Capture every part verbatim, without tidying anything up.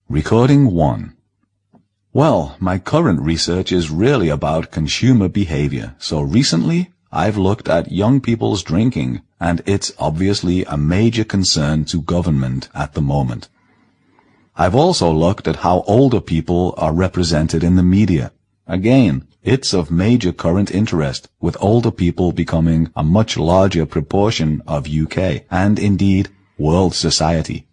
Recording one. Well, my current research is really about consumer behavior, so recently I've looked at young people's drinking, and it's obviously a major concern to government at the moment. I've also looked at how older people are represented in the media. Again, it's of major current interest, with older people becoming a much larger proportion of U K, and indeed, world society.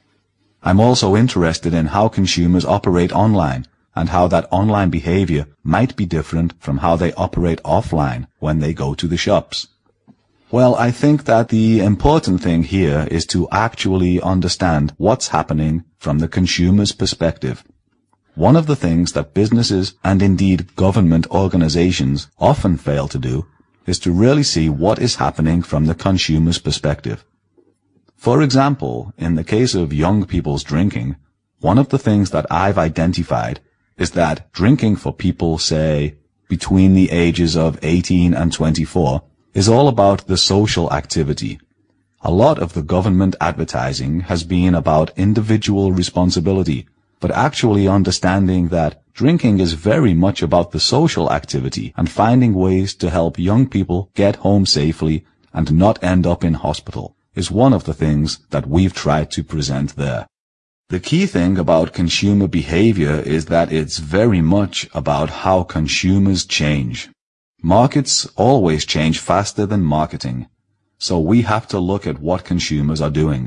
I'm also interested in how consumers operate online, and how that online behavior might be different from how they operate offline when they go to the shops. Well, I think that the important thing here is to actually understand what's happening from the consumer's perspective. One of the things that businesses and indeed government organizations often fail to do is to really see what is happening from the consumer's perspective. For example, in the case of young people's drinking, one of the things that I've identified is that drinking for people, say, between the ages of eighteen and twenty-four, is all about the social activity. A lot of the government advertising has been about individual responsibility, but actually understanding that drinking is very much about the social activity and finding ways to help young people get home safely and not end up in hospital is one of the things that we've tried to present there. The key thing about consumer behavior is that it's very much about how consumers change. Markets always change faster than marketing, so we have to look at what consumers are doing.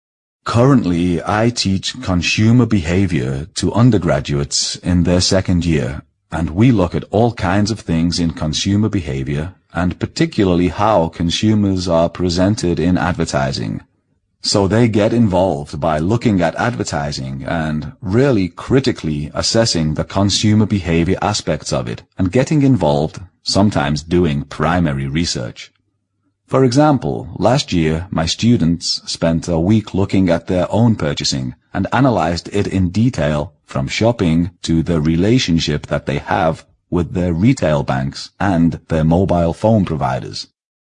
Currently, I teach consumer behavior to undergraduates in their second year, and we look at all kinds of things in consumer behavior, and particularly how consumers are presented in advertising. So they get involved by looking at advertising and really critically assessing the consumer behavior aspects of it and getting involved, sometimes doing primary research. For example, last year my students spent a week looking at their own purchasing and analyzed it in detail from shopping to the relationship that they have with their retail banks and their mobile phone providers.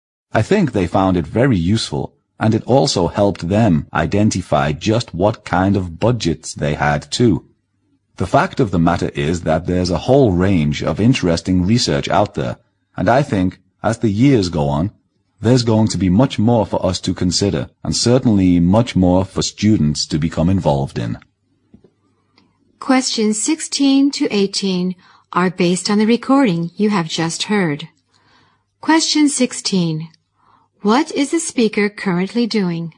I think they found it very useful, and it also helped them identify just what kind of budgets they had too. The fact of the matter is that there's a whole range of interesting research out there, and I think, as the years go on, there's going to be much more for us to consider, and certainly much more for students to become involved in. Questions sixteen to eighteen are based on the recording you have just heard. Question sixteen. What is the speaker currently doing?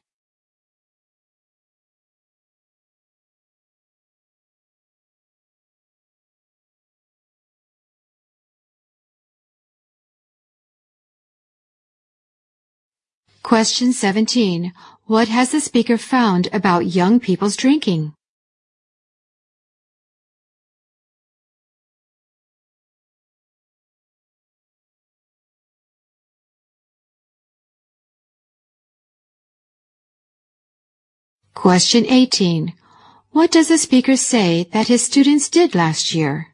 Question seventeen. What has the speaker found about young people's drinking? Question eighteen. What does the speaker say that his students did last year?